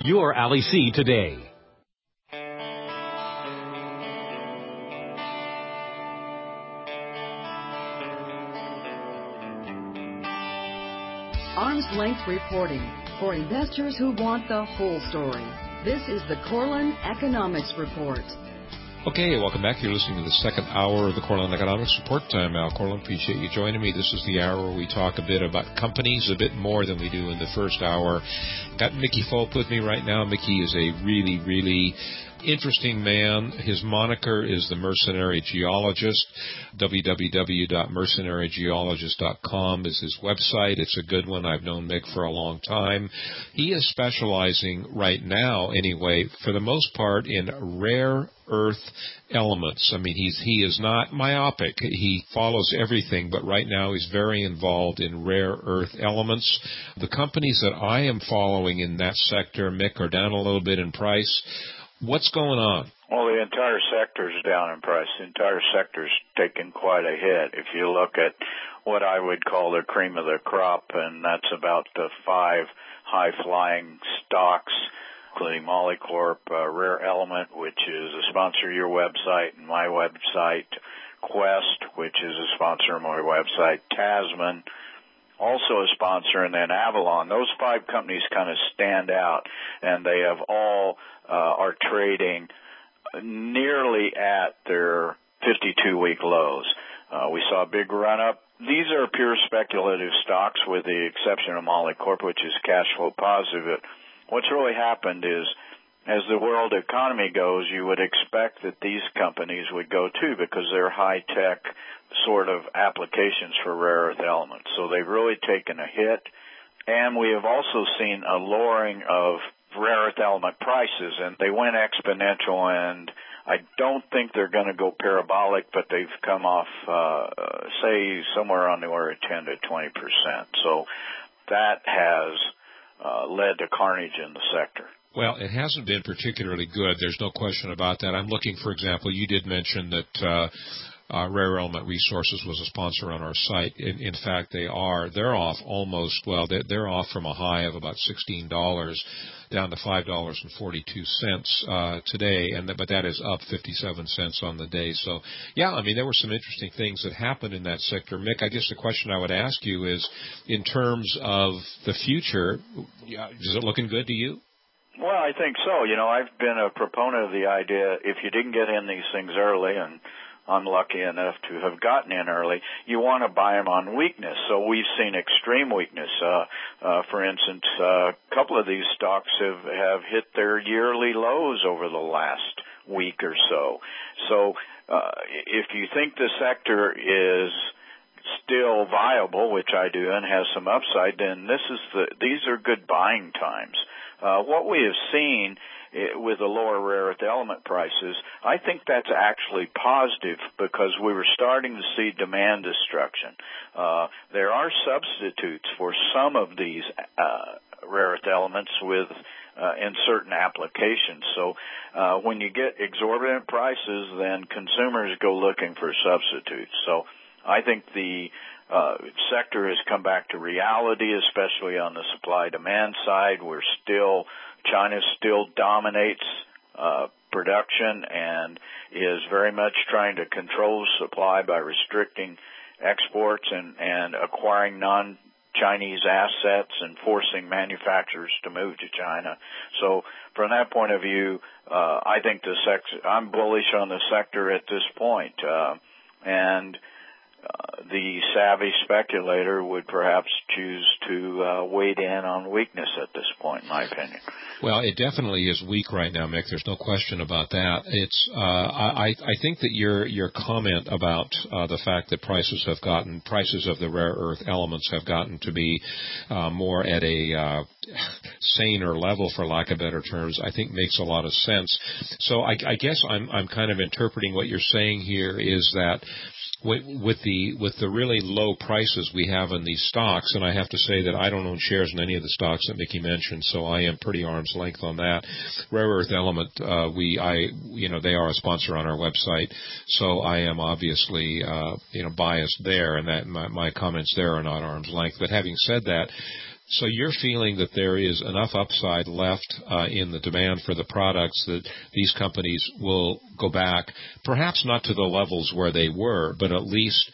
Your Ali C today. Arm's length reporting for investors who want the whole story. This is the Corlin Economics Report. Okay, welcome back. You're listening to the second hour of the Corlin Economics Report. I'm Al Corlin. Appreciate you joining me. This is the hour where we talk a bit about companies, a bit more than we do in the first hour. Got Mickey Fulp with me right now. Mickey is a really interesting man. His moniker is the Mercenary Geologist. www.mercenarygeologist.com is his website. It's a good one. I've known Mick for a long time. He is specializing right now, anyway, for the most part, in rare earth elements. I mean, he is not myopic. He follows everything, but right now he's very involved in rare earth elements. The companies that I am following in that sector, Mick, are down a little bit in price. What's going on? Well, the entire sector is down in price. The entire sector's taken quite a hit. If you look at what I would call the cream of the crop, and that's about the 5 high-flying stocks, including Molycorp, Rare Element, which is a sponsor of your website and my website, Quest, which is a sponsor of my website, Tasman, also a sponsor, and then Avalon. Those 5 companies kind of stand out, and they have all are trading nearly at their 52-week lows. We saw a big run-up. These are pure speculative stocks with the exception of Molycorp, which is cash flow positive. What's really happened is, as the world economy goes, you would expect that these companies would go too, because they're high-tech sort of applications for rare earth elements. So they've really taken a hit. And we have also seen a lowering of rare earth element prices, and they went exponential, and I don't think they're going to go parabolic, but they've come off, say, somewhere on the order of 10 to 20%. So that has led to carnage in the sector. Well, it hasn't been particularly good. There's no question about that. I'm looking, for example, you did mention that Rare Element Resources was a sponsor on our site. In fact, they're off almost, well, they're off from a high of about $16 down to $5.42 today, but that is up 57 cents on the day. So, yeah, I mean, there were some interesting things that happened in that sector. Mick, I guess the question I would ask you is, in terms of the future, is it looking good to you? Well, I think so. You know, I've been a proponent of the idea, if you didn't get in these things early, and I'm lucky enough to have gotten in early, you want to buy them on weakness. So we've seen extreme weakness. For instance, a couple of these stocks have hit their yearly lows over the last week or so. So if you think the sector is still viable, which I do, and has some upside, then these are good buying times. What we have seen with the lower rare earth element prices, I think that's actually positive, because we were starting to see demand destruction. There are substitutes for some of these rare earth elements in certain applications. So when you get exorbitant prices, then consumers go looking for substitutes. So I think the sector has come back to reality, especially on the supply-demand side. China still dominates production and is very much trying to control supply by restricting exports and acquiring non-Chinese assets and forcing manufacturers to move to China. So from that point of view, I think I'm bullish on the sector at this point. And the savvy speculator would perhaps choose to wade in on weakness at this point, in my opinion. Well, it definitely is weak right now, Mick. There's no question about that. It's I think that your comment about the fact that prices of the rare earth elements have gotten to be more at a saner level, for lack of better terms, I think makes a lot of sense. So I guess I'm kind of interpreting what you're saying here is that with the really low prices we have in these stocks, and I have to say that I don't own shares in any of the stocks that Mickey mentioned, so I am pretty arm's length on that. Rare Earth Element, they are a sponsor on our website, so I am obviously biased there, and that my comments there are not arm's length. But having said that, So you're feeling that there is enough upside left in the demand for the products that these companies will go back, perhaps not to the levels where they were, but at least,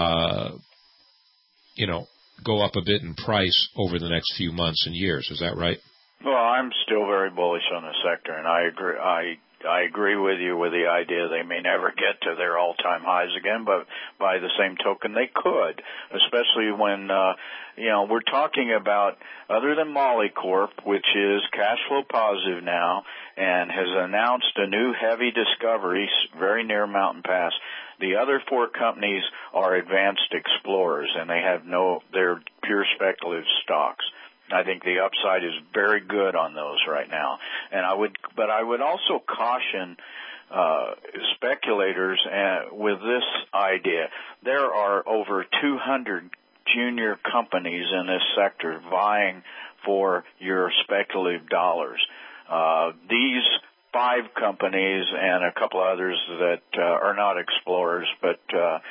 go up a bit in price over the next few months and years. Is that right? Well, I'm still very bullish on the sector, and I agree. I agree with you with the idea they may never get to their all-time highs again, but by the same token, they could, especially when, we're talking about, other than Molycorp, which is cash flow positive now and has announced a new heavy discovery very near Mountain Pass. The other four companies are advanced explorers, and they're pure speculative stocks. I think the upside is very good on those right now. But I would also caution speculators with this idea. There are over 200 junior companies in this sector vying for your speculative dollars. These 5 companies and a couple others that are not explorers, but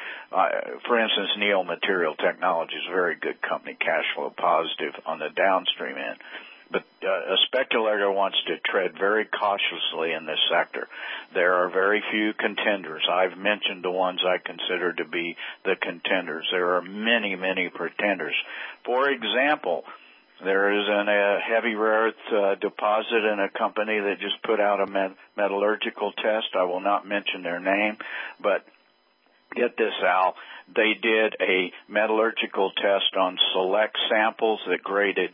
for instance, Neo Material Technologies is a very good company, cash flow positive on the downstream end. But a speculator wants to tread very cautiously in this sector. There are very few contenders. I've mentioned the ones I consider to be the contenders. There are many, many pretenders. For example, there is a heavy rare earth deposit in a company that just put out a metallurgical test. I will not mention their name, but get this, Al. They did a metallurgical test on select samples that graded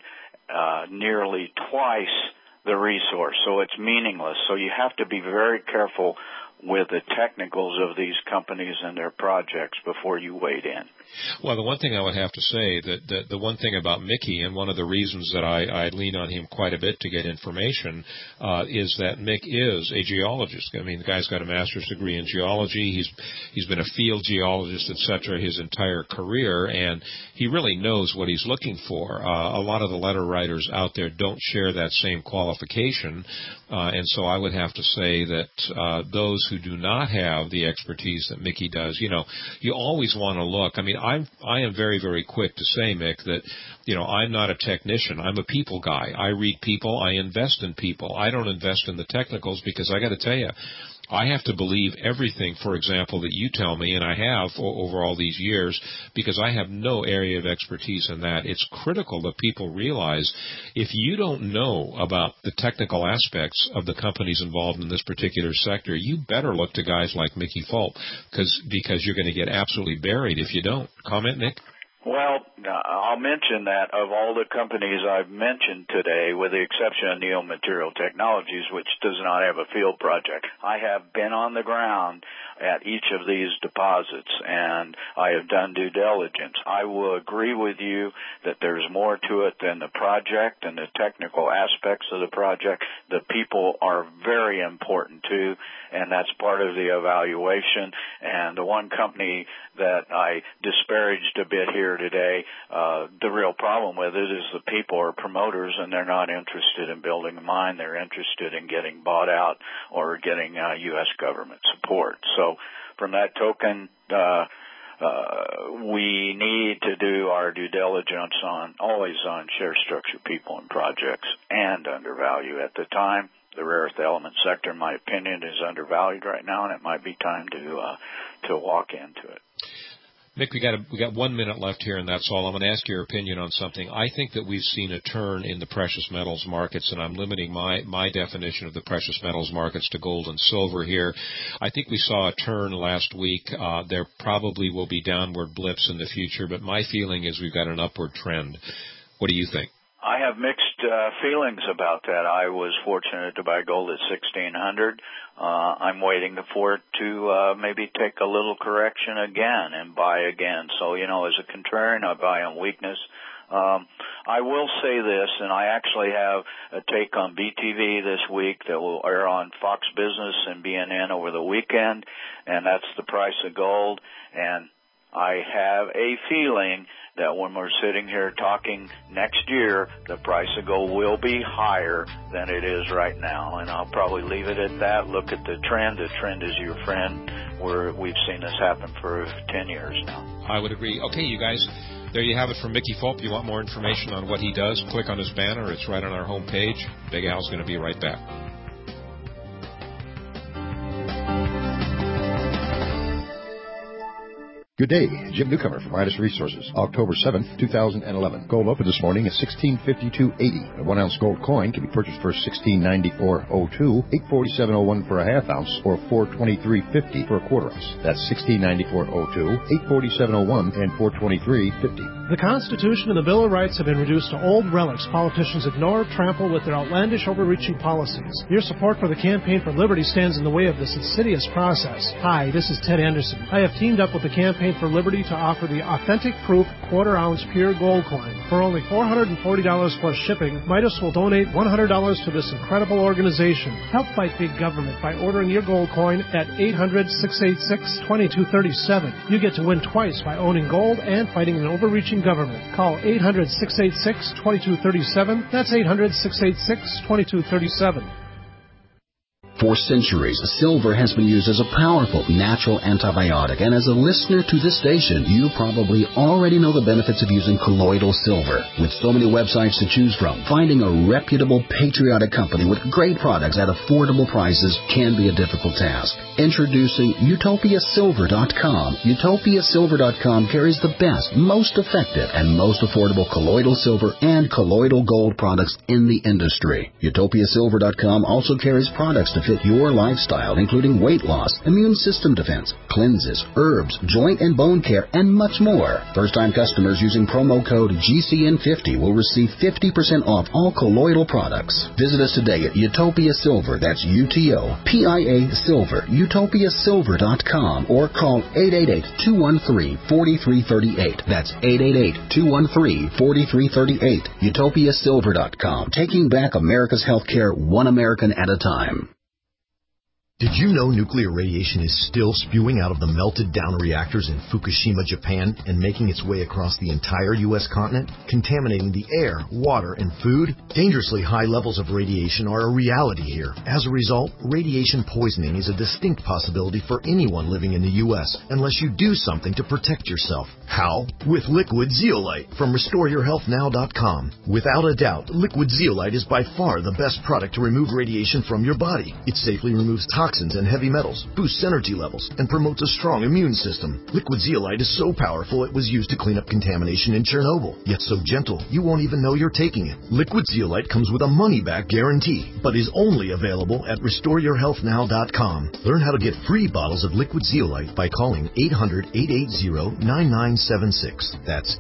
nearly twice the resource, so it's meaningless. So you have to be very careful with the technicals of these companies and their projects before you wade in. Well, the one thing I would have to say, that the one thing about Mickey, and one of the reasons that I lean on him quite a bit to get information, is that Mick is a geologist. I mean, the guy's got a master's degree in geology. He's been a field geologist, etc., his entire career, and he really knows what he's looking for. A lot of the letter writers out there don't share that same qualification, and so I would have to say that those who do not have the expertise that Mickey does, you always want to look. I mean, I am very, very quick to say, Mick, that, I'm not a technician. I'm a people guy. I read people. I invest in people. I don't invest in the technicals because I got to tell you, I have to believe everything, for example, that you tell me, and I have over all these years, because I have no area of expertise in that. It's critical that people realize if you don't know about the technical aspects of the companies involved in this particular sector, you better look to guys like Mickey Fulp, because you're going to get absolutely buried if you don't. Comment, Nick? Well, I'll mention that of all the companies I've mentioned today, with the exception of Neo Material Technologies, which does not have a field project, I have been on the ground at each of these deposits, and I have done due diligence. I will agree with you that there's more to it than the project and the technical aspects of the project. The people are very important, too, and that's part of the evaluation. And the one company that I disparaged a bit here today, the real problem with it is the people are promoters, and they're not interested in building a mine. They're interested in getting bought out or getting U.S. government support. So from that token, we need to do our due diligence always on share structure, people, and projects, and undervalue. At the time, the rare earth element sector, in my opinion, is undervalued right now, and it might be time to walk into it. Mick, we got 1 minute left here, and that's all. I'm going to ask your opinion on something. I think that we've seen a turn in the precious metals markets, and I'm limiting my definition of the precious metals markets to gold and silver here. I think we saw a turn last week. There probably will be downward blips in the future, but my feeling is we've got an upward trend. What do you think? I have mixed feelings about that. I was fortunate to buy gold at $1,600. I'm waiting for it to maybe take a little correction again and buy again. So, as a contrarian, I buy on weakness. I will say this, and I actually have a take on BTV this week that will air on Fox Business and BNN over the weekend, and that's the price of gold. And I have a feeling that when we're sitting here talking next year, the price of gold will be higher than it is right now. And I'll probably leave it at that. Look at the trend. The trend is your friend. We've seen this happen for 10 years now. I would agree. Okay, you guys, There you have it from Mickey Fulp. You want more information on what he does, click on his banner. It's right on our homepage. Big Al's going to be right back. Good day, Jim Newcomer from Midas Resources, October 7th, 2011. Gold opened this morning at $16.5280. A 1-ounce gold coin can be purchased for $16.9402, $847.01 for a half ounce, or $423.50 for a quarter ounce. That's $16.9402, $847.01, and $423.50. The Constitution and the Bill of Rights have been reduced to old relics politicians ignore, trample with their outlandish, overreaching policies. Your support for the Campaign for Liberty stands in the way of this insidious process. Hi, this is Ted Anderson. I have teamed up with the Campaign for Liberty to offer the authentic proof quarter-ounce pure gold coin. For only $440 plus shipping, Midas will donate $100 to this incredible organization. Help fight big government by ordering your gold coin at 800-686-2237. You get to win twice by owning gold and fighting an overreaching government. Call 800-686-2237. That's 800-686-2237. For centuries, silver has been used as a powerful natural antibiotic, and as a listener to this station, you probably already know the benefits of using colloidal silver. With so many websites to choose from, finding a reputable, patriotic company with great products at affordable prices can be a difficult task. Introducing UtopiaSilver.com. UtopiaSilver.com carries the best, most effective, and most affordable colloidal silver and colloidal gold products in the industry. UtopiaSilver.com also carries products to fit your lifestyle, including weight loss, immune system defense, cleanses, herbs, joint and bone care, and much more. First-time customers using promo code GCN50 will receive 50% off all colloidal products. Visit us today at Utopia Silver, that's UTOPIA Silver, UtopiaSilver.com, or call 888-213-4338. That's 888-213-4338. UtopiaSilver.com, taking back America's healthcare one American at a time. Did you know nuclear radiation is still spewing out of the melted down reactors in Fukushima, Japan, and making its way across the entire U.S. continent, contaminating the air, water, and food? Dangerously high levels of radiation are a reality here. As a result, radiation poisoning is a distinct possibility for anyone living in the U.S. unless you do something to protect yourself. How? With Liquid Zeolite from RestoreYourHealthNow.com. Without a doubt, Liquid Zeolite is by far the best product to remove radiation from your body. It safely removes toxins and heavy metals, boosts energy levels, and promotes a strong immune system. Liquid Zeolite is so powerful it was used to clean up contamination in Chernobyl, yet so gentle you won't even know you're taking it. Liquid Zeolite comes with a money-back guarantee, but is only available at RestoreYourHealthNow.com. Learn how to get free bottles of Liquid Zeolite by calling 800-880-9976. That's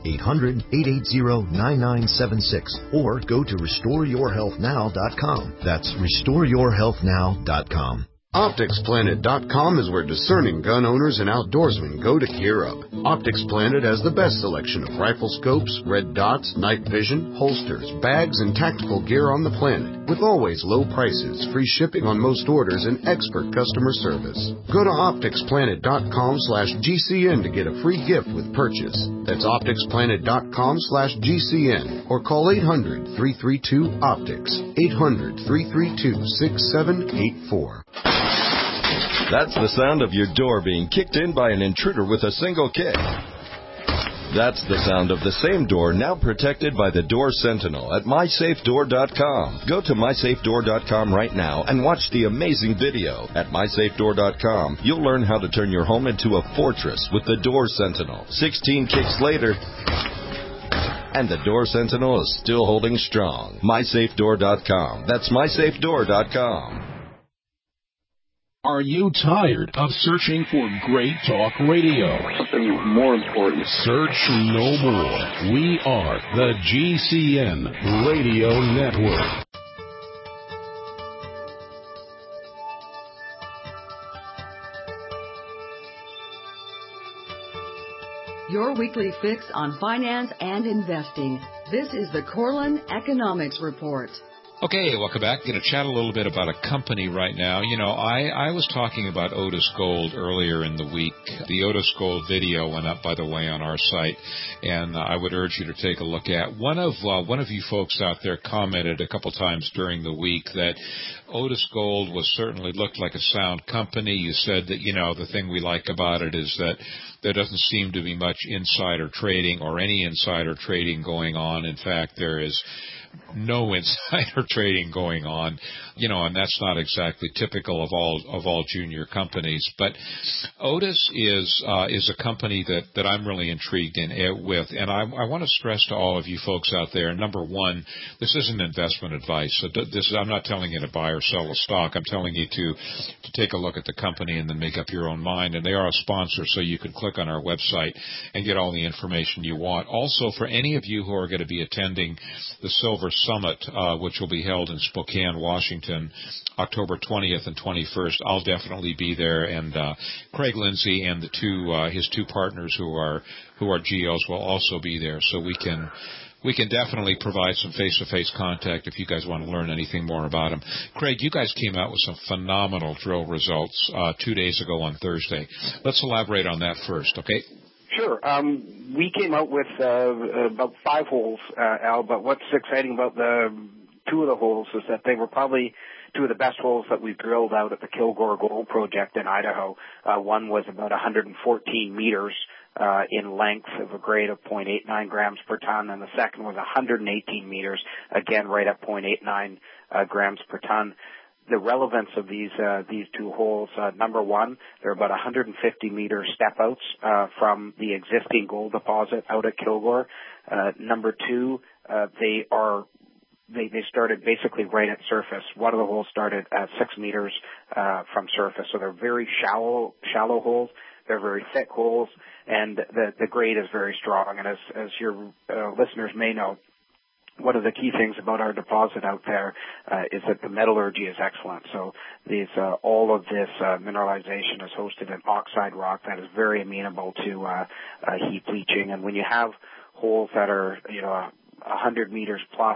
800-880-9976. Or go to RestoreYourHealthNow.com. That's RestoreYourHealthNow.com. OpticsPlanet.com is where discerning gun owners and outdoorsmen go to gear up. Optics Planet has the best selection of rifle scopes, red dots, night vision, holsters, bags, and tactical gear on the planet, with always low prices, free shipping on most orders, and expert customer service. Go to OpticsPlanet.com/GCN to get a free gift with purchase. That's OpticsPlanet.com/GCN, or call 800-332-OPTICS, 800-332-6784. That's the sound of your door being kicked in by an intruder with a single kick. That's the sound of the same door now protected by the Door Sentinel at MySafeDoor.com. Go to MySafeDoor.com right now and watch the amazing video. At MySafeDoor.com, you'll learn how to turn your home into a fortress with the Door Sentinel. 16 kicks later, and the Door Sentinel is still holding strong. MySafeDoor.com. That's MySafeDoor.com. Are you tired of searching for great talk radio? Something more important. Search no more. We are the GCN Radio Network. Your weekly fix on finance and investing. This is the Corlin Economics Report. Okay, welcome back. Going to chat a little bit about a company right now. You know, I was talking about Otis Gold earlier in the week. The Otis Gold video went up, by the way, on our site, and I would urge you to take a look at. One of you folks out there commented a couple times during the week that Otis Gold certainly looked like a sound company. You said that, you know, the thing we like about it is that there doesn't seem to be much insider trading or any insider trading going on. In fact, there is no insider trading going on, you know, and that's not exactly typical of all junior companies. But Otis is a company that I'm really intrigued with, and I want to stress to all of you folks out there. Number one, this isn't investment advice. So I'm not telling you to buy or sell a stock. I'm telling you to take a look at the company and then make up your own mind. And they are a sponsor, so you can click on our website and get all the information you want. Also, for any of you who are going to be attending the Silver Summit, which will be held in Spokane, Washington, October 20th and 21st, I'll definitely be there, and Craig Lindsay and his two partners who are GOs will also be there, so we can definitely provide some face-to-face contact if you guys want to learn anything more about them. Craig, you guys came out with some phenomenal drill results 2 days ago on Thursday. Let's elaborate on that first, okay? Sure. We came out with about 5 holes, Al, but what's exciting about the 2 of the holes is that they were probably 2 of the best holes that we've drilled out at the Kilgore Gold Project in Idaho. One was about 114 meters in length of a grade of 0.89 grams per ton, and the second was 118 meters, again right at 0.89 grams per ton. The relevance of these 2 holes, number one, they're about 150 meter step outs from the existing gold deposit out at Kilgore. Number two, they started basically right at surface. One of the holes started at 6 meters from surface, so they're very shallow holes. They're very thick holes, and the grade is very strong. And as your listeners may know, one of the key things about our deposit out there is that the metallurgy is excellent. So all of this mineralization is hosted in oxide rock that is very amenable to heap leaching. And when you have holes that are 100 meters plus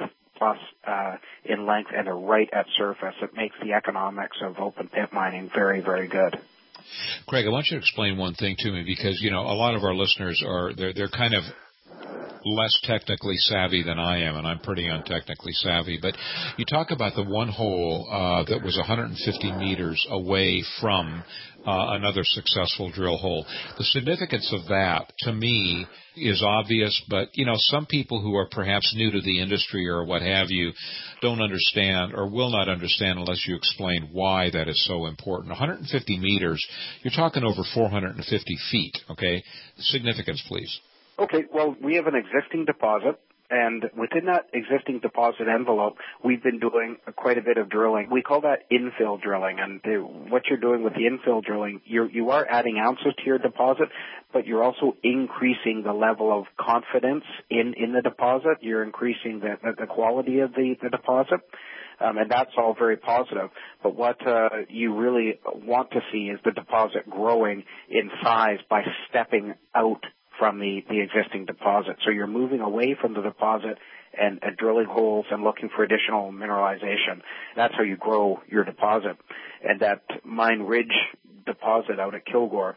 in length and are right at surface, it makes the economics of open pit mining very, very good. Craig, I want you to explain one thing to me, because a lot of our listeners they're kind of less technically savvy than I am, and I'm pretty untechnically savvy. But you talk about the one hole that was 150 meters away from another successful drill hole. The significance of that, to me, is obvious, but, some people who are perhaps new to the industry or what have you don't understand or will not understand unless you explain why that is so important. 150 meters, you're talking over 450 feet, okay? Significance, please. Okay, well, we have an existing deposit, and within that existing deposit envelope, we've been doing quite a bit of drilling. We call that infill drilling, and what you're doing with the infill drilling, you are adding ounces to your deposit, but you're also increasing the level of confidence in the deposit. You're increasing the quality of the deposit. And that's all very positive. But what you really want to see is the deposit growing in size by stepping out from the existing deposit. So you're moving away from the deposit and drilling holes and looking for additional mineralization. That's how you grow your deposit. And that Mine Ridge deposit out at Kilgore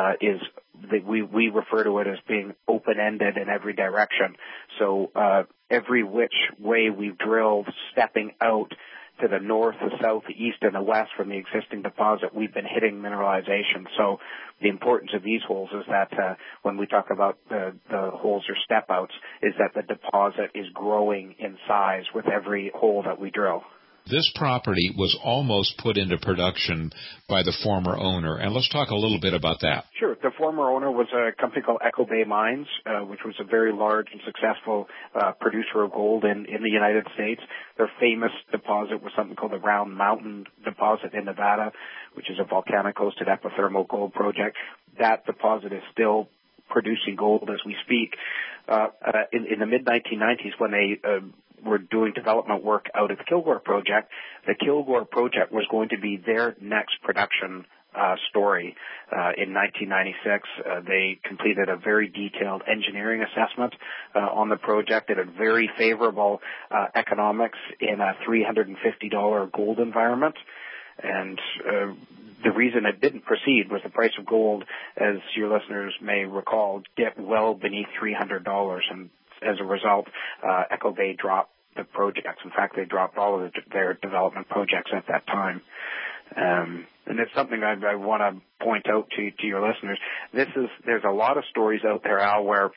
we refer to it as being open-ended in every direction. So every which way we've drilled, stepping out to the north, the south, the east, and the west from the existing deposit, we've been hitting mineralization. So the importance of these holes is that when we talk about the holes or step outs, is that the deposit is growing in size with every hole that we drill. This property was almost put into production by the former owner, and let's talk a little bit about that. Sure. The former owner was a company called Echo Bay Mines, which was a very large and successful producer of gold in the United States. Their famous deposit was something called the Round Mountain deposit in Nevada, which is a volcanic-hosted epithermal gold project. That deposit is still producing gold as we speak. In the mid-1990s, when they were doing development work out at the Kilgore project, the Kilgore project was going to be their next production story. In 1996, they completed a very detailed engineering assessment on the project. It had very favorable economics in a $350 gold environment. And the reason it didn't proceed was the price of gold, as your listeners may recall, dipped well beneath $300. And as a result, Echo Bay dropped the projects. In fact, they dropped all of their development projects at that time. And it's something I want to point out to your listeners. There's a lot of stories out there, Al, where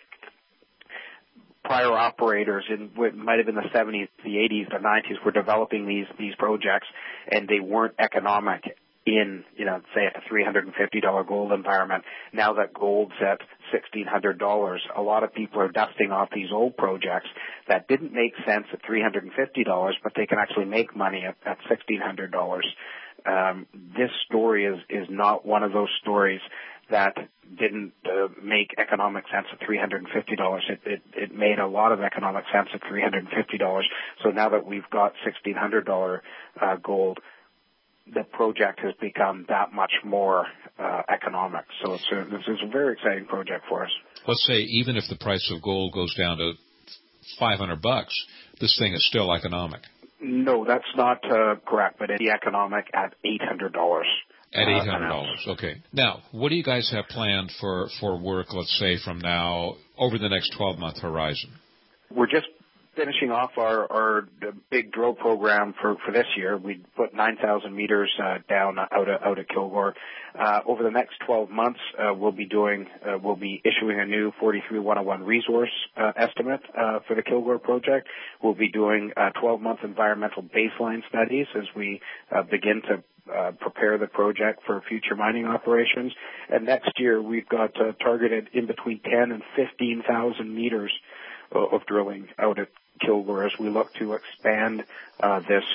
prior operators in what might have been the 70s, the 80s, the 90s were developing these projects, and they weren't economic in, say a $350 gold environment. Now that gold's at $1,600, a lot of people are dusting off these old projects that didn't make sense at $350, but they can actually make money at $1,600. This story is not one of those stories that didn't make economic sense at $350. It made a lot of economic sense at $350. So now that we've got $1,600 gold, the project has become that much more economic. So it's a very exciting project for us. Let's say even if the price of gold goes down to $500, this thing is still economic. No, that's not correct, but it's economic at $800. At $800, okay. Now, what do you guys have planned for work, let's say, from now over the next 12-month horizon? We're just finishing off our big drill program for this year. We put 9,000 meters down out of Kilgore. Over the next 12 months, we'll be issuing a new 43-101 resource estimate for the Kilgore project. We'll be doing 12-month environmental baseline studies as we begin to prepare the project for future mining operations. And next year, we've got targeted in between 10 and 15,000 meters of drilling out at Kilgore as we look to expand this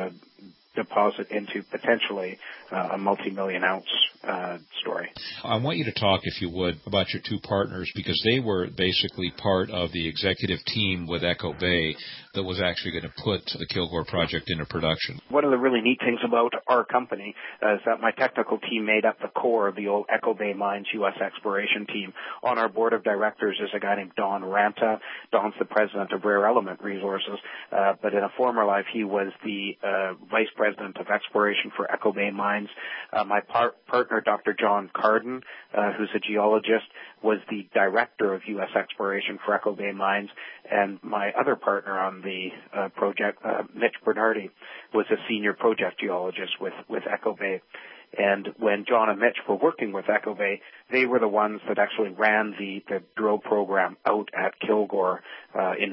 deposit into potentially a multi-million ounce story. I want you to talk, if you would, about your two partners, because they were basically part of the executive team with Echo Bay that was actually going to put the Kilgore project into production. One of the really neat things about our company is that my technical team made up the core of the old Echo Bay Mines U.S. exploration team. On our board of directors is a guy named Don Ranta. Don's the president of Rare Element Resources, but in a former life he was the vice president of exploration for Echo Bay Mines. My partner, Dr. John Carden, who's a geologist, was the director of U.S. exploration for Echo Bay Mines, and my other partner on the project, Mitch Bernardi, was a senior project geologist with Echo Bay. And when John and Mitch were working with Echo Bay, they were the ones that actually ran the drill program out at Kilgore in the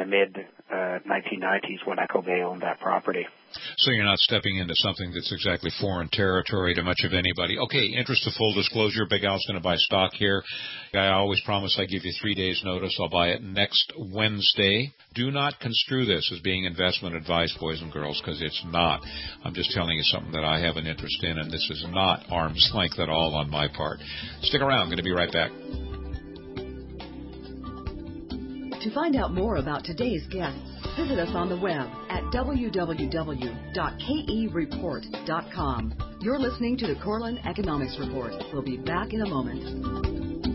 mid-1990s when Echo Bay owned that property. So you're not stepping into something that's exactly foreign territory to much of anybody. Okay, interest of full disclosure, Big Al's going to buy stock here. I always promise I give you 3 days notice. I'll buy it next Wednesday. Do not construe this as being investment advice, boys and girls, because it's not. I'm just telling you something that I have an interest in, and this is not arm's length at all on my part. Stick around. I'm going to be right back. To find out more about today's guests, visit us on the web at www.kereport.com. You're listening to the Corlin Economics Report. We'll be back in a moment.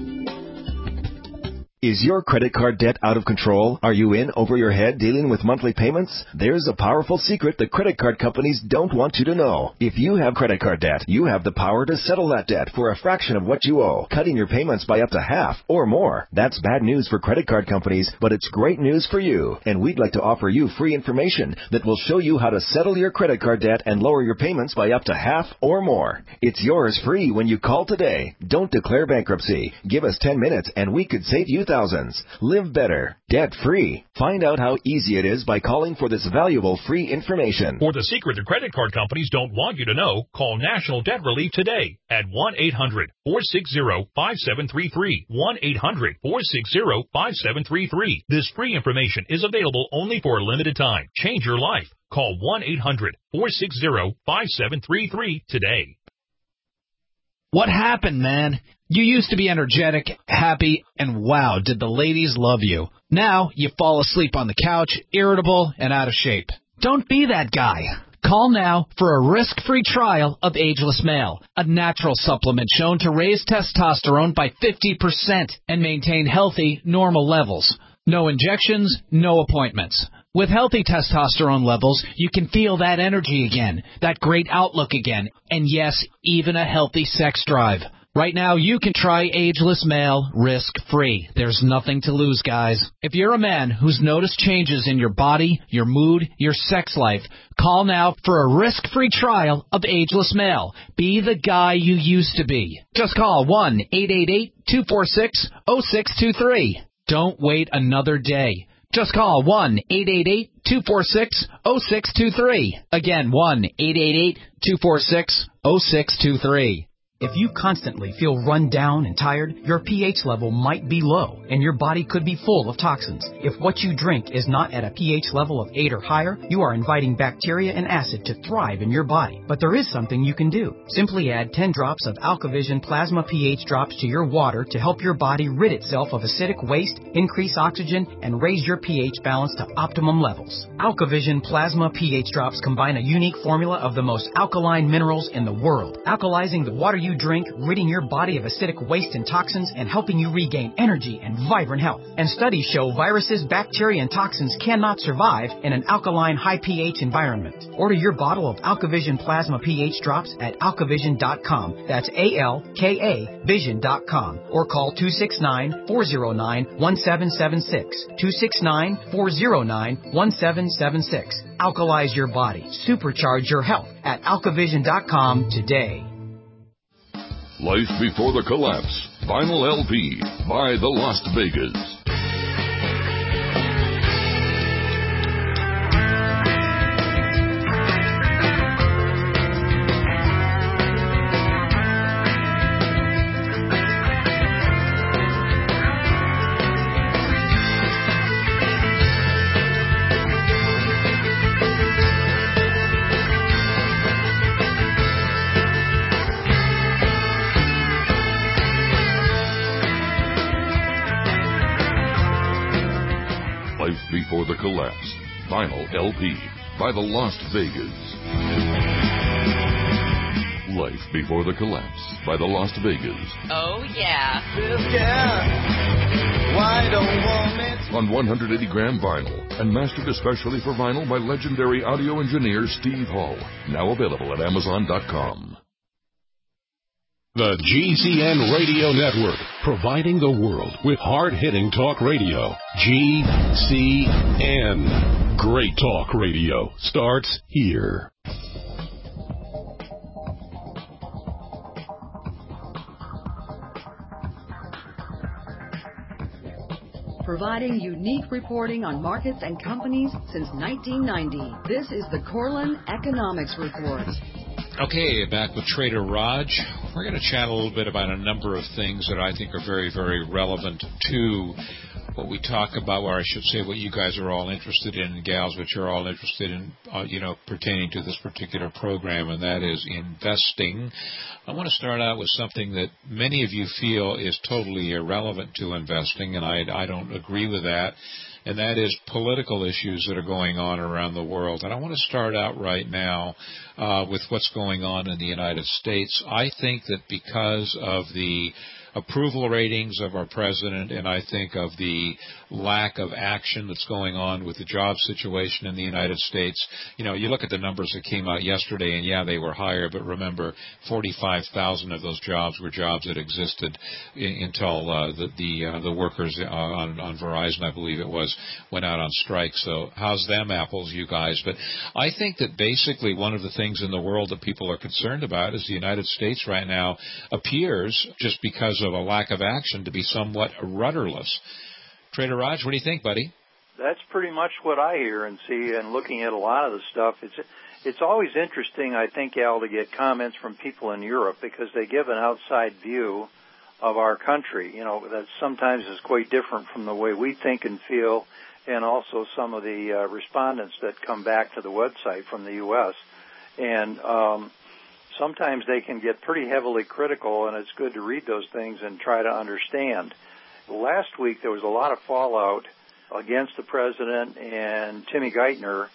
Is your credit card debt out of control? Are you in over your head dealing with monthly payments? There's a powerful secret the credit card companies don't want you to know. If you have credit card debt, you have the power to settle that debt for a fraction of what you owe, cutting your payments by up to half or more. That's bad news for credit card companies, but it's great news for you. And we'd like to offer you free information that will show you how to settle your credit card debt and lower your payments by up to half or more. It's yours free when you call today. Don't declare bankruptcy. Give us 10 minutes and we could save you thousands. Live better, debt-free. Find out how easy it is by calling for this valuable free information. For the secret the credit card companies don't want you to know, call National Debt Relief today at 1-800-460-5733. 1-800-460-5733. This free information is available only for a limited time. Change your life. Call 1-800-460-5733 today. What happened, man? You used to be energetic, happy, and wow, did the ladies love you. Now you fall asleep on the couch, irritable and out of shape. Don't be that guy. Call now for a risk-free trial of Ageless Male, a natural supplement shown to raise testosterone by 50% and maintain healthy, normal levels. No injections, no appointments. With healthy testosterone levels, you can feel that energy again, that great outlook again, and yes, even a healthy sex drive. Right now, you can try Ageless Male risk-free. There's nothing to lose, guys. If you're a man who's noticed changes in your body, your mood, your sex life, call now for a risk-free trial of Ageless Male. Be the guy you used to be. Just call 1-888-246-0623. Don't wait another day. Just call 1-888-246-0623. Again, 1-888-246-0623. If you constantly feel run down and tired, your pH level might be low, and your body could be full of toxins. If what you drink is not at a pH level of 8 or higher, you are inviting bacteria and acid to thrive in your body. But there is something you can do. Simply add 10 drops of AlkaVision Plasma pH drops to your water to help your body rid itself of acidic waste, increase oxygen, and raise your pH balance to optimum levels. AlkaVision Plasma pH drops combine a unique formula of the most alkaline minerals in the world, alkalizing the water you drink, ridding your body of acidic waste and toxins, and helping you regain energy and vibrant health. And studies show viruses, bacteria, and toxins cannot survive in an alkaline, high pH environment. Order your bottle of AlkaVision Plasma pH drops at alkavision.com. That's ALKA Vision.com. Or call 269-409-1776. 269-409-1776. Alkalize your body. Supercharge your health at alkavision.com today. Life Before the Collapse, Vinyl LP by the Las Vegas. Before the Collapse, Vinyl LP by the Las Vegas. Life Before the Collapse by the Las Vegas. Oh, yeah. On 180-gram vinyl and mastered especially for vinyl by legendary audio engineer Steve Hall. Now available at Amazon.com. The GCN Radio Network, providing the world with hard-hitting talk radio. GCN. Great talk radio starts here. Providing unique reporting on markets and companies since 1990. This is the Corlin Economics Report. Okay, back with Trader Raj. We're going to chat a little bit about a number of things that I think are very, very relevant to what we talk about, or I should say what you guys are all interested in, and gals, which are all interested in, pertaining to this particular program, and that is investing. I want to start out with something that many of you feel is totally irrelevant to investing, and I don't agree with that. And that is political issues that are going on around the world. And I want to start out right now with what's going on in the United States. I think that because of the approval ratings of our president, and I think of the lack of action that's going on with the job situation in the United States. You look at the numbers that came out yesterday, and yeah, they were higher, but remember, 45,000 of those jobs were jobs that existed until the workers on Verizon, I believe it was, went out on strike. So how's them apples, you guys? But I think that basically one of the things in the world that people are concerned about is the United States right now appears, just because of a lack of action, to be somewhat rudderless. Trader Raj, what do you think, buddy? That's pretty much what I hear and see, and looking at a lot of the stuff. It's always interesting, I think, Al, to get comments from people in Europe because they give an outside view of our country, that sometimes is quite different from the way we think and feel, and also some of the respondents that come back to the website from the U.S. And sometimes they can get pretty heavily critical, and it's good to read those things and try to understand. Last week there was a lot of fallout against the president and Timmy Geithner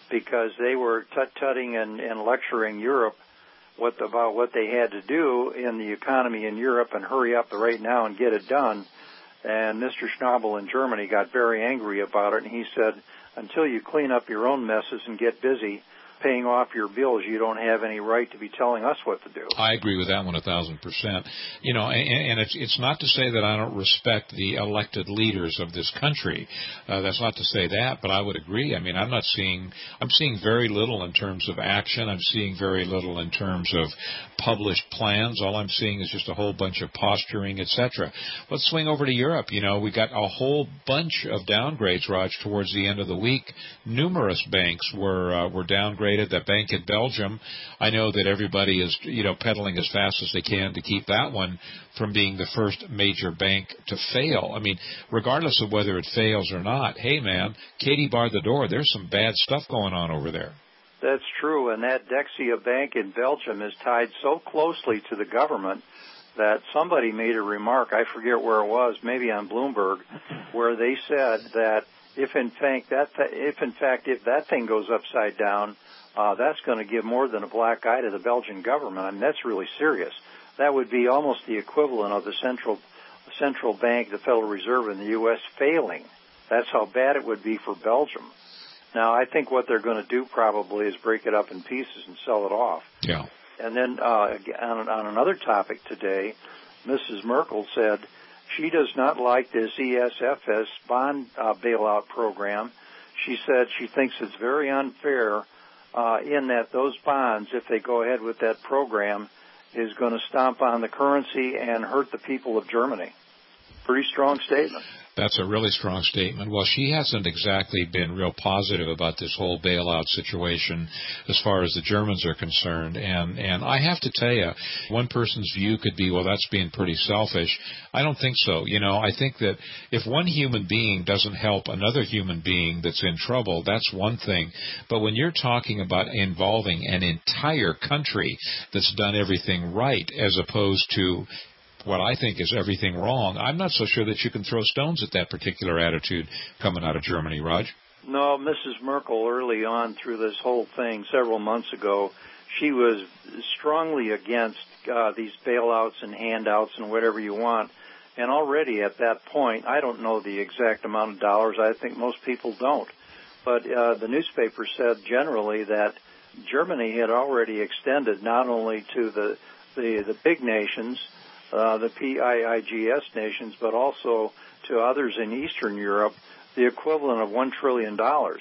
because they were tut-tutting and lecturing Europe about what they had to do in the economy in Europe and hurry up right now and get it done. And Mr. Schnabel in Germany got very angry about it, and he said, until you clean up your own messes and get busy paying off your bills, you don't have any right to be telling us what to do. I agree with that one 1,000%. You know, and it's not to say that I don't respect the elected leaders of this country. That's not to say that, but I would agree. I mean, I'm seeing very little in terms of action. I'm seeing very little in terms of published plans. All I'm seeing is just a whole bunch of posturing, etc. Let's swing over to Europe. You know, we got a whole bunch of downgrades, Raj, towards the end of the week. Numerous banks were downgraded. The bank in Belgium, I know that everybody is, pedaling as fast as they can to keep that one from being the first major bank to fail. I mean, regardless of whether it fails or not, hey, man, Katie barred the door. There's some bad stuff going on over there. That's true, and that Dexia Bank in Belgium is tied so closely to the government that somebody made a remark, I forget where it was, maybe on Bloomberg, where they said that if that thing goes upside down, that's going to give more than a black eye to the Belgian government. I mean, that's really serious. That would be almost the equivalent of the central bank, the Federal Reserve in the U.S. failing. That's how bad it would be for Belgium. Now, I think what they're going to do probably is break it up in pieces and sell it off. Yeah. And then on another topic today, Mrs. Merkel said she does not like this ESFS bond bailout program. She said she thinks it's very unfair in that those bonds, if they go ahead with that program, is going to stomp on the currency and hurt the people of Germany. Pretty strong statement. That's a really strong statement. Well, she hasn't exactly been real positive about this whole bailout situation as far as the Germans are concerned. And I have to tell you, one person's view could be, well, that's being pretty selfish. I don't think so. I think that if one human being doesn't help another human being that's in trouble, that's one thing. But when you're talking about involving an entire country that's done everything right as opposed to what I think is everything wrong, I'm not so sure that you can throw stones at that particular attitude coming out of Germany, Raj. No, Mrs. Merkel, early on through this whole thing, several months ago, she was strongly against these bailouts and handouts and whatever you want. And already at that point, I don't know the exact amount of dollars. I think most people don't. But the newspaper said generally that Germany had already extended not only to the big nations, the PIIGS nations, but also to others in Eastern Europe, the equivalent of $1 trillion.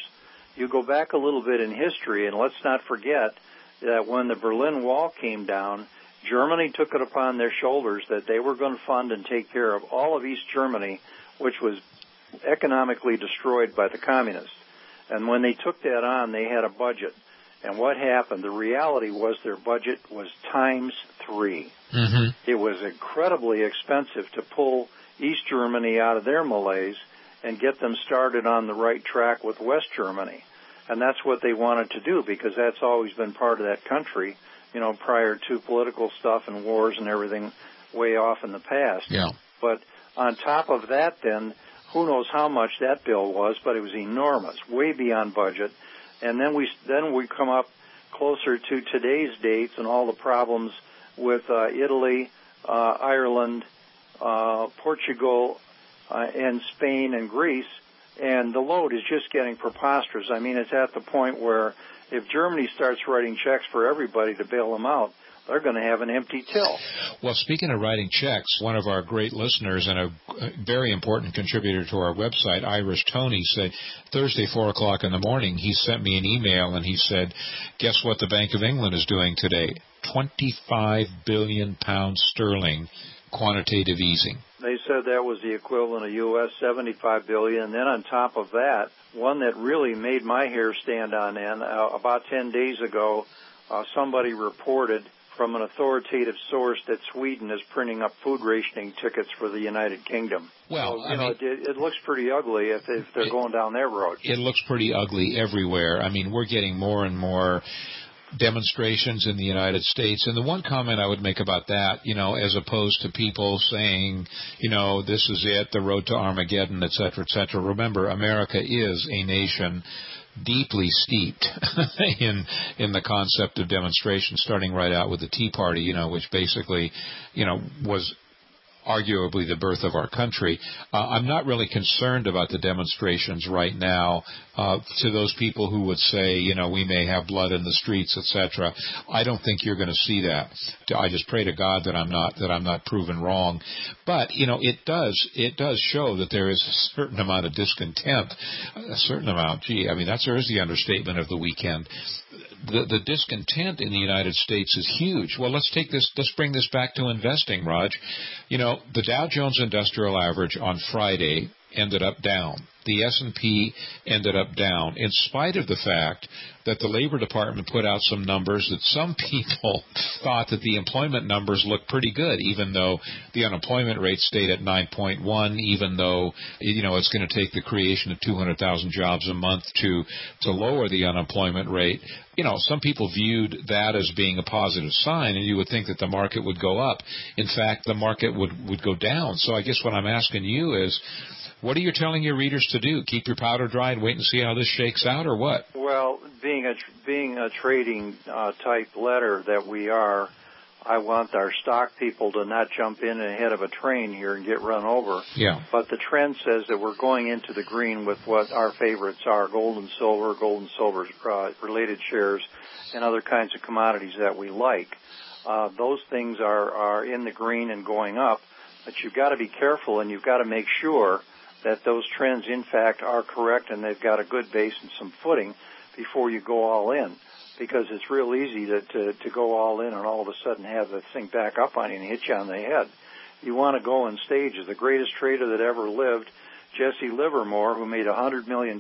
You go back a little bit in history, and let's not forget that when the Berlin Wall came down, Germany took it upon their shoulders that they were going to fund and take care of all of East Germany, which was economically destroyed by the communists. And when they took that on, they had a budget. And what happened? The reality was their budget was times 3. Mm-hmm. It was incredibly expensive to pull East Germany out of their malaise and get them started on the right track with West Germany. And that's what they wanted to do, because that's always been part of that country, prior to political stuff and wars and everything way off in the past. Yeah. But on top of that, then, who knows how much that bill was, but it was enormous, way beyond budget. And then we come up closer to today's dates and all the problems with Italy, Ireland, Portugal, and Spain and Greece, and the load is just getting preposterous. I mean, it's at the point where if Germany starts writing checks for everybody to bail them out, they're going to have an empty till. Well, speaking of writing checks, one of our great listeners and a very important contributor to our website, Irish Tony, said Thursday, 4 o'clock in the morning, he sent me an email and he said, guess what the Bank of England is doing today? 25 billion pounds sterling quantitative easing. They said that was the equivalent of U.S. $75 billion. And then on top of that, one that really made my hair stand on end, about 10 days ago, somebody reported from an authoritative source that Sweden is printing up food rationing tickets for the United Kingdom. Well, so, it looks pretty ugly if they're going down their road. It looks pretty ugly everywhere. I mean, we're getting more and more demonstrations in the United States. And the one comment I would make about that, as opposed to people saying, this is it, the road to Armageddon, et cetera, et cetera. Remember, America is a nation deeply steeped in the concept of demonstration, starting right out with the Tea Party, which basically, was arguably the birth of our country. I'm not really concerned about the demonstrations right now. To those people who would say, we may have blood in the streets, etc., I don't think you're going to see that. I just pray to God that I'm not proven wrong. But it does show that there is a certain amount of discontent, a certain amount. There's the understatement of the weekend. The discontent in the United States is huge. Well, let's bring this back to investing, Raj. The Dow Jones Industrial Average on Friday ended up down. The S&P ended up down, in spite of the fact that the Labor Department put out some numbers that some people thought that the employment numbers looked pretty good, even though the unemployment rate stayed at 9.1, even though, it's going to take the creation of 200,000 jobs a month to lower the unemployment rate. Some people viewed that as being a positive sign, and you would think that the market would go up. In fact, the market would go down. So I guess what I'm asking you is, what are you telling your readers to do? Keep your powder dry and wait and see how this shakes out, or what? Well, being a trading type letter that we are, I want our stock people to not jump in ahead of a train here and get run over. Yeah. But the trend says that we're going into the green with what our favorites are: gold and silver related shares, and other kinds of commodities that we like. Those things are in the green and going up. But you've got to be careful, and you've got to make sure that those trends, in fact, are correct and they've got a good base and some footing before you go all in, because it's real easy to go all in and all of a sudden have the thing back up on you and hit you on the head. You want to go in stages. The greatest trader that ever lived, Jesse Livermore, who made $100 million in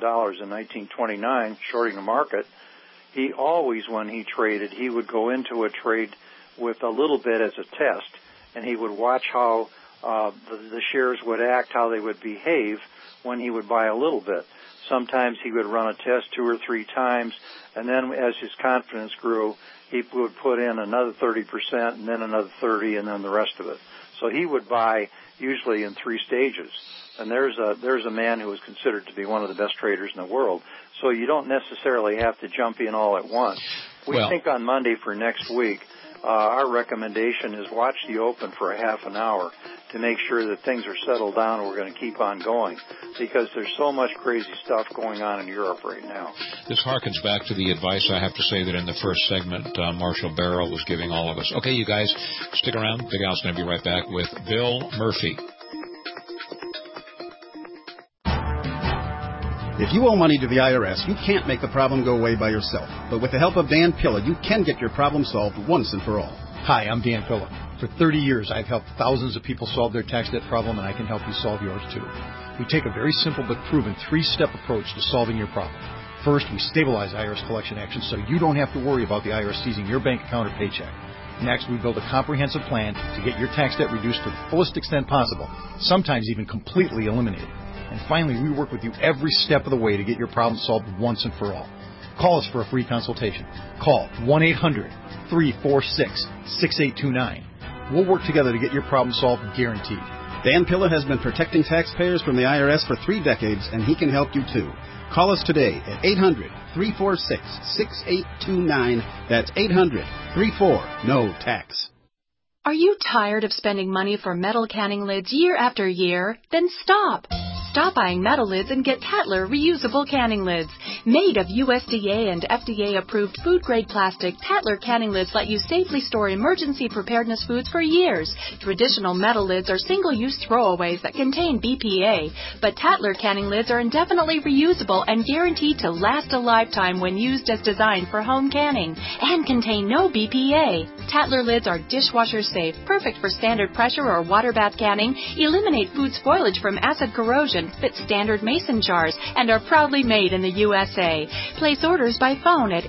1929 shorting the market, he always, when he traded, he would go into a trade with a little bit as a test, and he would watch how the shares would act, how they would behave when he would buy a little bit. Sometimes he would run a test 2 or 3 times, and then as his confidence grew, he would put in another 30%, and then another 30%, and then the rest of it. So he would buy usually in 3 stages. And there's a man who is considered to be one of the best traders in the world. So you don't necessarily have to jump in all at once. We think on Monday for next week, our recommendation is watch the open for a half an hour to make sure that things are settled down and we're going to keep on going, because there's so much crazy stuff going on in Europe right now. This harkens back to the advice, I have to say, that in the first segment Marshall Barrow was giving all of us. Okay, you guys, stick around. Big Al's going to be right back with Bill Murphy. If you owe money to the IRS, you can't make the problem go away by yourself. But with the help of Dan Pilla, you can get your problem solved once and for all. Hi, I'm Dan Pilla. For 30 years, I've helped thousands of people solve their tax debt problem, and I can help you solve yours too. We take a very simple but proven 3-step approach to solving your problem. First, we stabilize IRS collection actions so you don't have to worry about the IRS seizing your bank account or paycheck. Next, we build a comprehensive plan to get your tax debt reduced to the fullest extent possible, sometimes even completely eliminated. And finally, we work with you every step of the way to get your problem solved once and for all. Call us for a free consultation. Call 1-800-346-6829. We'll work together to get your problem solved, guaranteed. Dan Pilla has been protecting taxpayers from the IRS for 3 decades, and he can help you too. Call us today at 800-346-6829. That's 800-34-NO-TAX. Are you tired of spending money for metal canning lids year after year? Then stop. Stop buying metal lids and get Tatler reusable canning lids. Made of USDA and FDA-approved food-grade plastic, Tatler canning lids let you safely store emergency preparedness foods for years. Traditional metal lids are single-use throwaways that contain BPA, but Tatler canning lids are indefinitely reusable and guaranteed to last a lifetime when used as designed for home canning, and contain no BPA. Tatler lids are dishwasher safe, perfect for standard pressure or water bath canning, eliminate food spoilage from acid corrosion, fit standard mason jars, and are proudly made in the USA. Place orders by phone at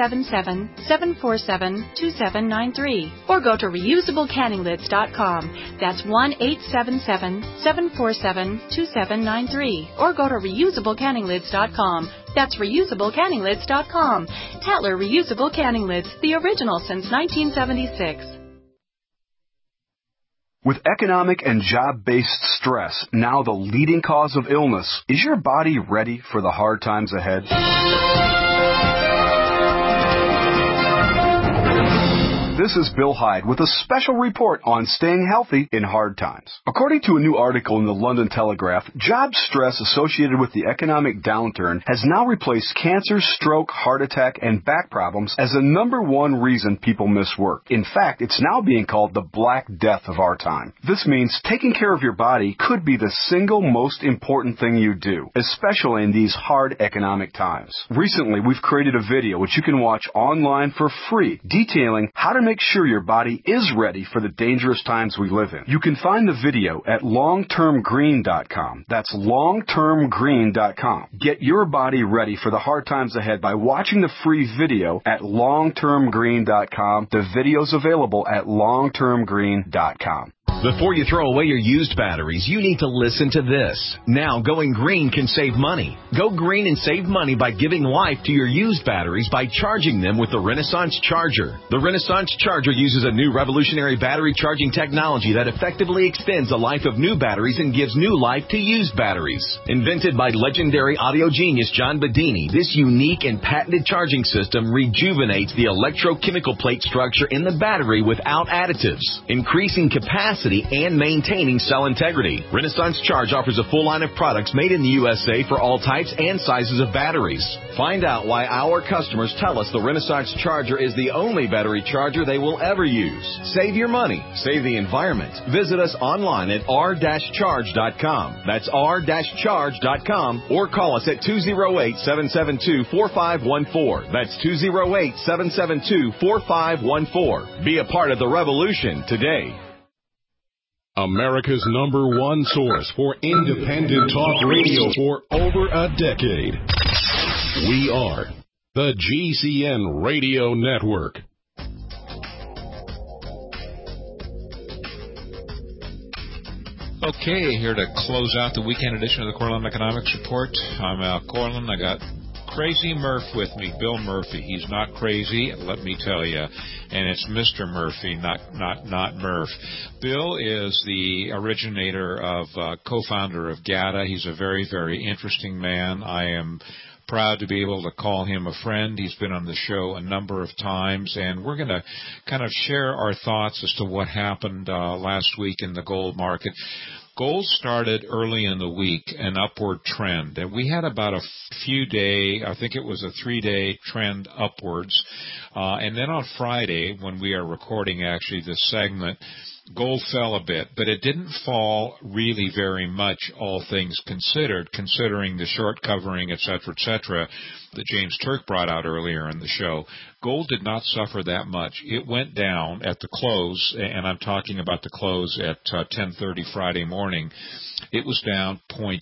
877-747-2793 or go to reusablecanninglids.com. That's 1-877-747-2793 or go to reusablecanninglids.com. That's reusablecanninglids.com. Tatler Reusable Canning Lids, the original since 1976. With economic and job-based stress now the leading cause of illness, is your body ready for the hard times ahead? This is Bill Hyde with a special report on staying healthy in hard times. According to a new article in the London Telegraph, job stress associated with the economic downturn has now replaced cancer, stroke, heart attack, and back problems as the #1 reason people miss work. In fact, it's now being called the Black Death of our time. This means taking care of your body could be the single most important thing you do, especially in these hard economic times. Recently, we've created a video which you can watch online for free, detailing how to make sure your body is ready for the dangerous times we live in. You can find the video at longtermgreen.com. That's longtermgreen.com. Get your body ready for the hard times ahead by watching the free video at longtermgreen.com. The video's available at longtermgreen.com. Before you throw away your used batteries, you need to listen to this. Now, going green can save money. Go green and save money by giving life to your used batteries by charging them with the Renaissance Charger. The Renaissance Charger uses a new revolutionary battery charging technology that effectively extends the life of new batteries and gives new life to used batteries. Invented by legendary audio genius John Bedini, this unique and patented charging system rejuvenates the electrochemical plate structure in the battery without additives, increasing capacity and maintaining cell integrity. Renaissance Charge offers a full line of products made in the USA for all types and sizes of batteries. Find out why our customers tell us the Renaissance Charger is the only battery charger they will ever use. Save your money. Save the environment. Visit us online at r-charge.com. That's r-charge.com, or call us at 208-772-4514. That's 208-772-4514. Be a part of the revolution today. America's #1 source for independent talk radio for over a decade. We are the GCN Radio Network. Okay, here to close out the weekend edition of the Corlin Economics Report. I'm Al Corlin. I got Crazy Murph with me, Bill Murphy. He's not crazy, let me tell you. And it's Mr. Murphy, not Murph. Bill is the originator of, co-founder of GATA. He's a very, very interesting man. I am proud to be able to call him a friend. He's been on the show a number of times, and we're going to kind of share our thoughts as to what happened last week in the gold market. Gold started early in the week, an upward trend, and we had about a few day, I think it was a 3-day trend upwards. And then on Friday, when we are recording actually this segment, gold fell a bit, but it didn't fall really very much, all things considered, considering the short covering, et cetera, that James Turk brought out earlier in the show. Gold did not suffer that much. It went down at the close, and I'm talking about the close at 10:30 Friday morning. It was down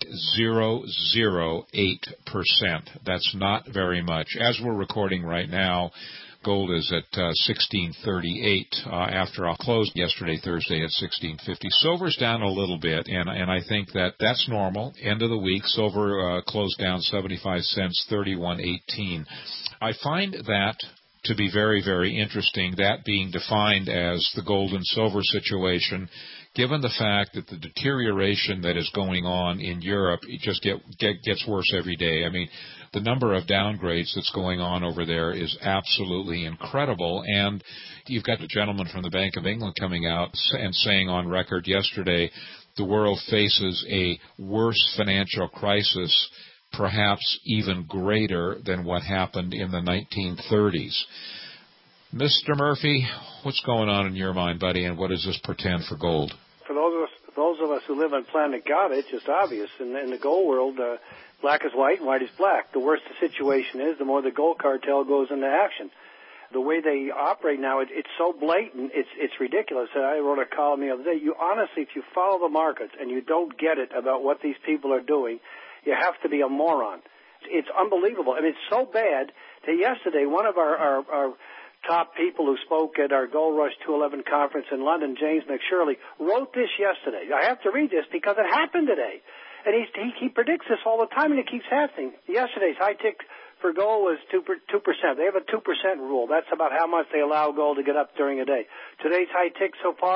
0.008%. That's not very much. As we're recording right now, gold is at 1638 after I closed yesterday, Thursday, at 1650. Silver's down a little bit, and I think that's normal. End of the week, silver closed down 75 cents, 31.18. I find that to be very, very interesting, that being defined as the gold and silver situation, given the fact that the deterioration that is going on in Europe, it just gets worse every day. I mean, the number of downgrades that's going on over there is absolutely incredible. And you've got the gentleman from the Bank of England coming out and saying on record yesterday, the world faces a worse financial crisis, perhaps even greater than what happened in the 1930s. Mr. Murphy, what's going on in your mind, buddy, and what does this portend for gold? For those of us who live on planet God, it's just obvious. In the gold world, black is white and white is black. The worse the situation is, the more the gold cartel goes into action. The way they operate now, it's so blatant, it's ridiculous. I wrote a column the other day. You honestly, if you follow the markets and you don't get it about what these people are doing, you have to be a moron. It's unbelievable. I mean, it's so bad that yesterday one of our top people who spoke at our Gold Rush 211 conference in London, James McShirley, wrote this yesterday. I have to read this because it happened today. And he predicts this all the time, and it keeps happening. Yesterday's high tick for gold was 2%. They have a 2% rule. That's about how much they allow gold to get up during a day. Today's high tick so far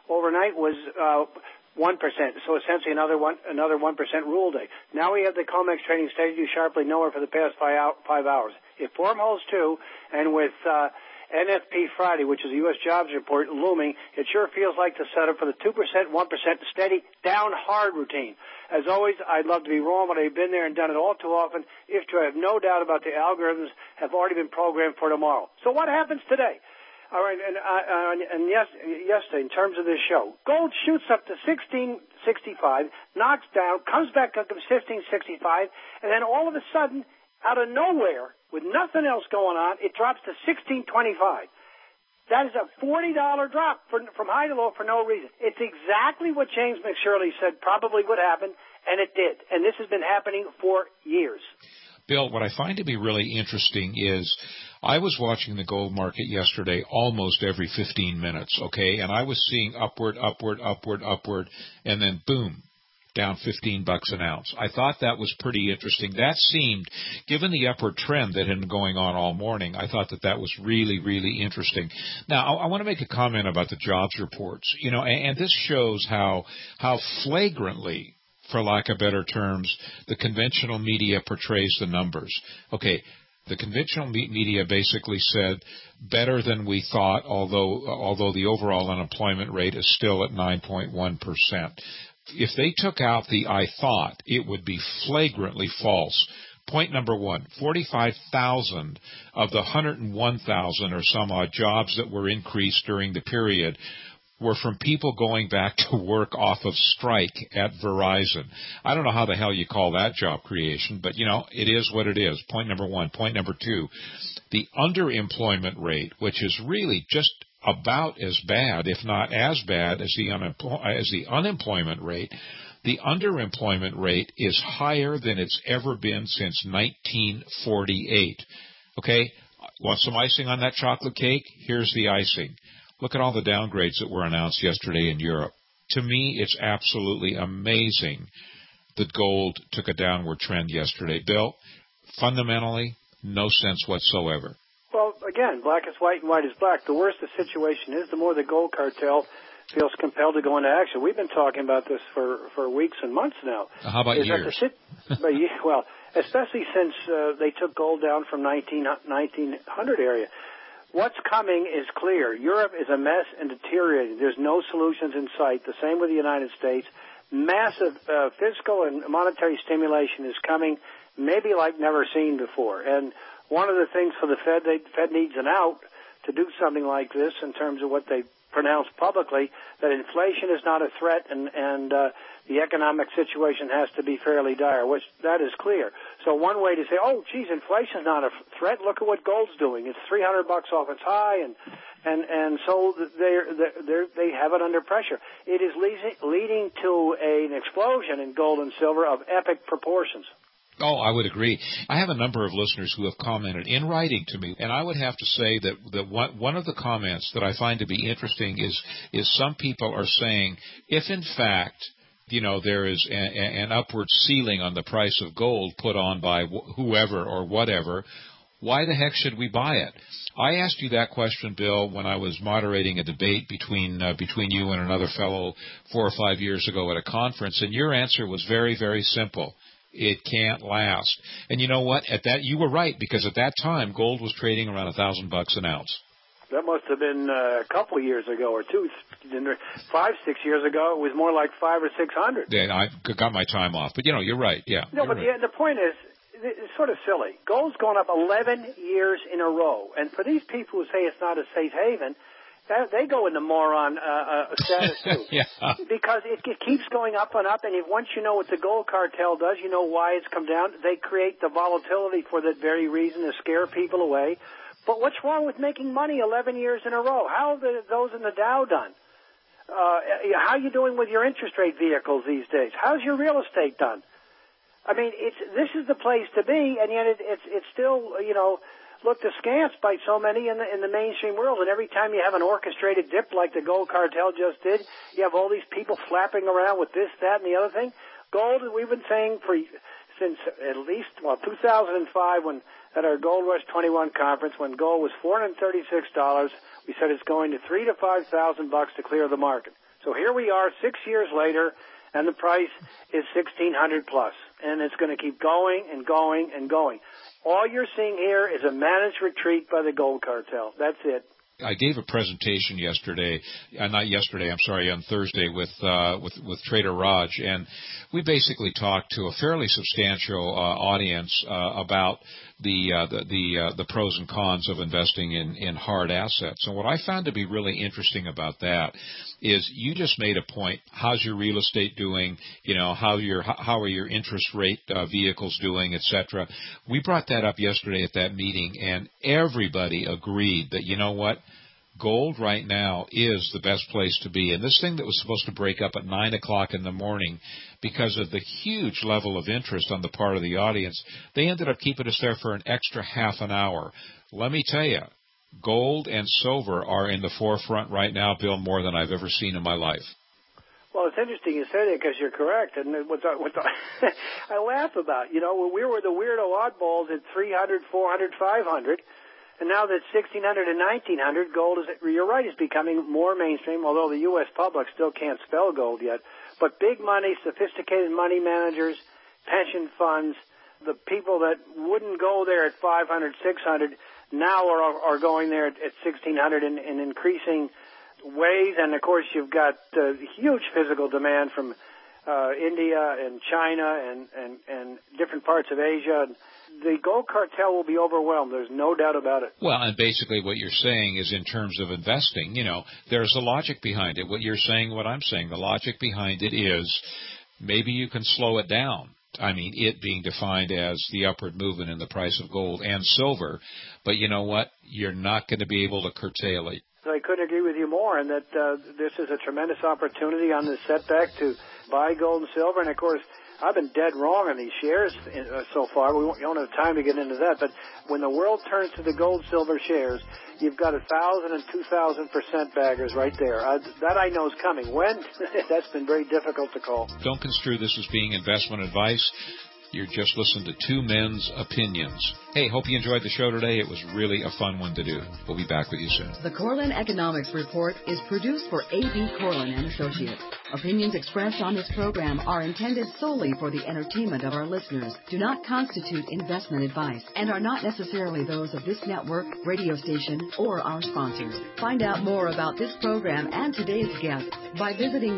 overnight was 1%. So essentially another 1% rule day. Now we have the COMEX trading steady to sharply nowhere for the past 5 hours. If form holds true, and with NFP Friday, which is the U.S. jobs report, looming, it sure feels like the setup for the 2%, 1% steady, down hard routine. As always, I'd love to be wrong, but I've been there and done it all too often. If to have no doubt about the algorithms have already been programmed for tomorrow. So what happens today? All right, and yesterday, in terms of this show, gold shoots up to 1665, knocks down, comes back up to 1565, and then all of a sudden, out of nowhere, with nothing else going on, it drops to 1625. That is a $40 drop from high to low for no reason. It's exactly what James McShirley said probably would happen, and it did. And this has been happening for years. Bill, what I find to be really interesting is I was watching the gold market yesterday almost every 15 minutes, okay, and I was seeing upward, and then boom, down $15 an ounce. I thought that was pretty interesting. That seemed, given the upward trend that had been going on all morning, I thought that was really, really interesting. Now, I want to make a comment about the jobs reports, and this shows how flagrantly, for lack of better terms, the conventional media portrays the numbers. Okay, the conventional media basically said better than we thought, although the overall unemployment rate is still at 9.1%. If they took out the I thought, it would be flagrantly false. Point number one, 45,000 of the 101,000 or some odd jobs that were increased during the period were from people going back to work off of strike at Verizon. I don't know how the hell you call that job creation, but, it is what it is. Point number one. Point number two, the underemployment rate, which is really just about as bad, if not as bad, as the unemployment rate. The underemployment rate is higher than it's ever been since 1948. Okay, want some icing on that chocolate cake? Here's the icing. Look at all the downgrades that were announced yesterday in Europe. To me, it's absolutely amazing that gold took a downward trend yesterday. Bill, fundamentally, no sense whatsoever. Well, again, black is white and white is black. The worse the situation is, the more the gold cartel feels compelled to go into action. We've been talking about this for weeks and months now. How about years? Well, especially since they took gold down from 1900 area. What's coming is clear. Europe is a mess and deteriorating. There's no solutions in sight. The same with the United States. Massive fiscal and monetary stimulation is coming, maybe like never seen before. And one of the things for the Fed needs an out to do something like this in terms of what they pronounce publicly, that inflation is not a threat and the economic situation has to be fairly dire, which that is clear. So one way to say, oh, geez, inflation's not a threat. Look at what gold's doing. It's $300 off its high, and so they have it under pressure. It is leading to an explosion in gold and silver of epic proportions. Oh, I would agree. I have a number of listeners who have commented in writing to me, and I would have to say that one of the comments that I find to be interesting is some people are saying, if in fact, there is an upward ceiling on the price of gold put on by whoever or whatever, why the heck should we buy it? I asked you that question, Bill, when I was moderating a debate between you and another fellow 4 or 5 years ago at a conference, and your answer was very, very simple. It can't last. And you know what? You were right, because at that time, gold was trading around $1,000 an ounce. That must have been a couple years ago or 5, 6 years ago. It was more like 500 or 600. Yeah, I got my time off. But, you're right. Yeah. No, but right. The point is, it's sort of silly. Gold's gone up 11 years in a row. And for these people who say it's not a safe haven, they go into moron status too. Yeah. Because it keeps going up and up, and once you know what the gold cartel does, you know why it's come down. They create the volatility for that very reason, to scare people away. But what's wrong with making money 11 years in a row? How are those in the Dow done? How are you doing with your interest rate vehicles these days? How's your real estate done? I mean, this is the place to be, and yet it's still, looked askance by so many in the mainstream world. And every time you have an orchestrated dip like the gold cartel just did, you have all these people flapping around with this, that, and the other thing. Gold, we've been saying since at least 2005, when at our Gold Rush 21 conference, when gold was $436, we said it's going to $3,000 to $5,000 to clear the market. So here we are 6 years later, and the price is $1,600 plus, and it's going to keep going and going and going. All you're seeing here is a managed retreat by the gold cartel. That's it. I gave a presentation on Thursday with Trader Raj, and we basically talked to a fairly substantial audience about the pros and cons of investing in hard assets. And what I found to be really interesting about that is you just made a point. How's your real estate doing? You know, how are your interest rate vehicles doing, etc. We brought that up yesterday at that meeting, and everybody agreed that, you know what, gold right now is the best place to be. And this thing that was supposed to break up at 9 o'clock in the morning because of the huge level of interest on the part of the audience, they ended up keeping us there for an extra half an hour. Let me tell you, gold and silver are in the forefront right now, Bill, more than I've ever seen in my life. Well, it's interesting you say that because you're correct. And I laugh about, you know, we were the weirdo oddballs at 300, 400, 500. And now that 1,600 and 1,900, gold is, you're right, is becoming more mainstream, although the U.S. public still can't spell gold yet. But big money, sophisticated money managers, pension funds, the people that wouldn't go there at 500, 600, now are going there at 1,600 in increasing ways. And, of course, you've got huge physical demand from India and China and different parts of Asia. The gold cartel will be overwhelmed. There's no doubt about it. Well, and basically what you're saying is in terms of investing, you know, there's a logic behind it. What you're saying, what I'm saying, the logic behind it is maybe you can slow it down. I mean, it being defined as the upward movement in the price of gold and silver. But you know what? You're not going to be able to curtail it. I couldn't agree with you more, and that this is a tremendous opportunity on this setback to buy gold and silver. And, of course, I've been dead wrong on these shares so far. We don't have time to get into that. But when the world turns to the gold-silver shares, you've got 1,000 and 2,000% baggers right there. That I know is coming. When? That's been very difficult to call. Don't construe this as being investment advice. You're just listening to two men's opinions. Hey, hope you enjoyed the show today. It was really a fun one to do. We'll be back with you soon. The Corlin Economics Report is produced for A.B. Corlin and Associates. Opinions expressed on this program are intended solely for the entertainment of our listeners, do not constitute investment advice, and are not necessarily those of this network, radio station, or our sponsors. Find out more about this program and today's guest by visiting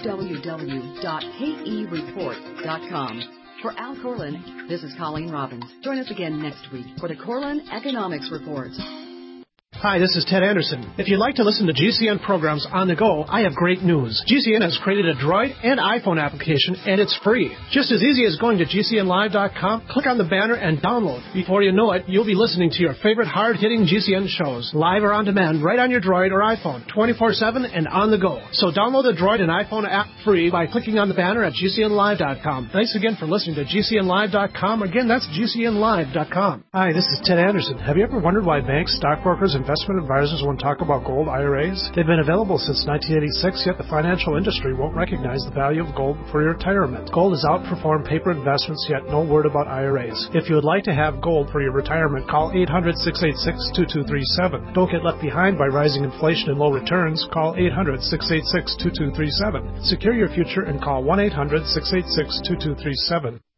www.kereport.com. For Al Corlin, this is Colleen Robbins. Join us again next week for the Corlin Economics Report. Hi, this is Ted Anderson. If you'd like to listen to GCN programs on the go, I have great news. GCN has created a Droid and iPhone application, and it's free. Just as easy as going to GCNlive.com, click on the banner, and download. Before you know it, you'll be listening to your favorite hard-hitting GCN shows, live or on demand, right on your Droid or iPhone, 24/7 and on the go. So download the Droid and iPhone app free by clicking on the banner at GCNlive.com. Thanks again for listening to GCNlive.com. Again, that's GCNlive.com. Hi, this is Ted Anderson. Have you ever wondered why banks, stockbrokers, investment advisors won't talk about gold IRAs? They've been available since 1986, yet the financial industry won't recognize the value of gold for your retirement. Gold has outperformed paper investments, yet no word about IRAs. If you would like to have gold for your retirement, call 800-686-2237. Don't get left behind by rising inflation and low returns. Call 800-686-2237. Secure your future and call 1-800-686-2237.